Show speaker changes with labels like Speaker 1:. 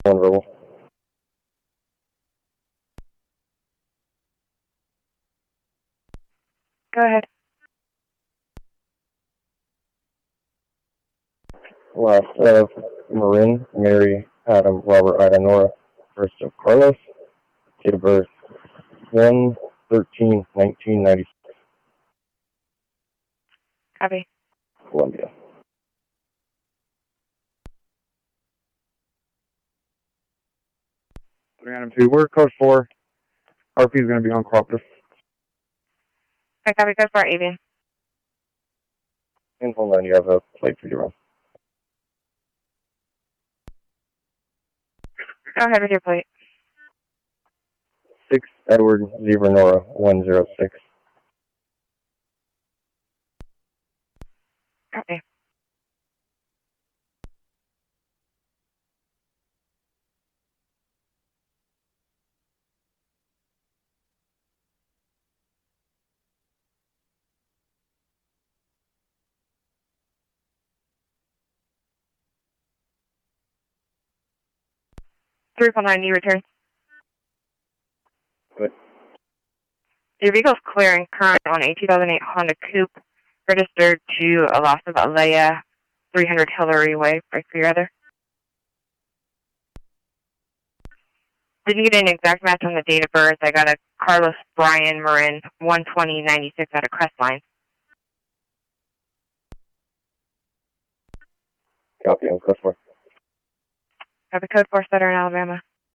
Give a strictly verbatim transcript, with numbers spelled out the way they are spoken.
Speaker 1: One verbal.
Speaker 2: Go ahead.
Speaker 1: Last of Marin, Mary, Adam, Robert, Ida, Nora. First of Carlos. Date of birth one thirteen nineteen ninety-six.
Speaker 2: Copy.
Speaker 1: Columbia.
Speaker 3: three Adam two, we're code four. R P is going to be uncooperative.
Speaker 2: I copy code for avian.
Speaker 1: And hold on, you have a plate for your own.
Speaker 2: Go ahead with your plate.
Speaker 1: six Edward Zebra Nora one zero six.
Speaker 2: Copy. three four nine, you return.
Speaker 1: Good.
Speaker 2: Your vehicle's clearing current on a two thousand eight Honda Coupe, registered to a loss of Alea, three hundred Hillary Way, right for your other. Didn't get an exact match on the date of birth. I got a Carlos Brian Marin, one twenty ninety-six out of Crestline.
Speaker 1: Copy, I'm code four.
Speaker 2: Copy code for Southern Alabama.